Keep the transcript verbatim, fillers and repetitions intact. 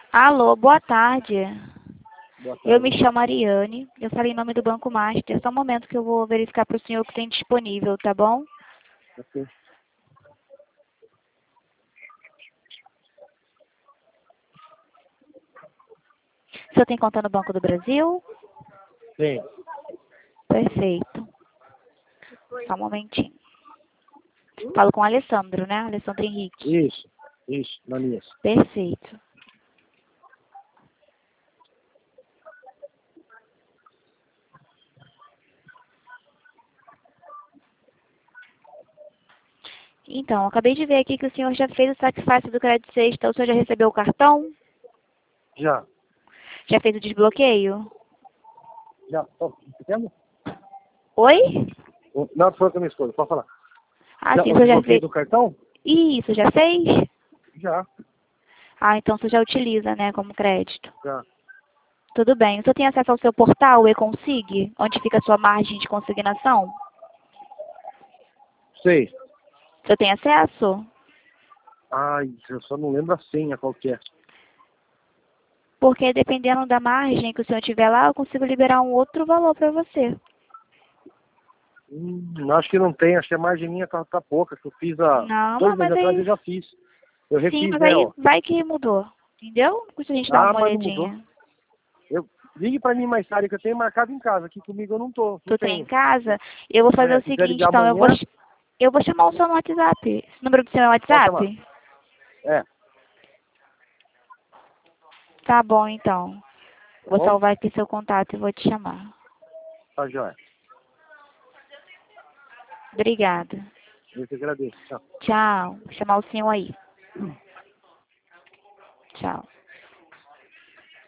Alô, boa tarde. Boa tarde. Eu me chamo Ariane, eu falei em nome do Banco Master. Só um momento que eu vou verificar para o senhor o que tem disponível, tá bom? Ok. O senhor tem conta no Banco do Brasil? Tem. Perfeito. Só um momentinho. Falo com o Alessandro, né? Alessandro Henrique. Isso, isso, na minha. Perfeito. Então, acabei de ver aqui que o senhor já fez o sacrifício do crédito sexta. O senhor já recebeu o cartão? Já. Já fez o desbloqueio? Já. Oh, entendeu? Oi? Não, foi com a minha esposa, pode falar. Ah, Já, sim, o o senhor já desbloqueio fez. do cartão? Isso, já fez? Já. Ah, então o senhor já utiliza, né, como crédito. Já. Tudo bem. O senhor tem acesso ao seu portal, o E-Consig, onde fica a sua margem de consignação? Sei. O senhor tem acesso? Ai, eu só não lembro a senha qual que é. Porque dependendo da margem que o senhor tiver lá, eu consigo liberar um outro valor para você. Hum, acho que não tem, acho que a margem minha tá, tá pouca, que eu fiz há Não, dois mas meses atrás aí... eu já fiz. Eu Sim, refiz, mas né, aí ó. vai que mudou. Entendeu? Custa a gente dar Ah, uma mas não mudou. olhadinha. Eu, ligue pra mim mais tarde que eu tenho marcado em casa. Aqui comigo eu não tô, não Tu tem em tenho. casa? Eu vou fazer É, o se quiser seguinte, ligar então, eu vou, amanhã, eu vou chamar o seu no WhatsApp. Esse número do seu é o pode chamar. WhatsApp? É, Tá bom, então. tá Vou bom? salvar aqui seu contato e vou te chamar. Tá joia. Obrigada. Eu te agradeço. Tchau. Tchau. Vou chamar o senhor aí. Tchau.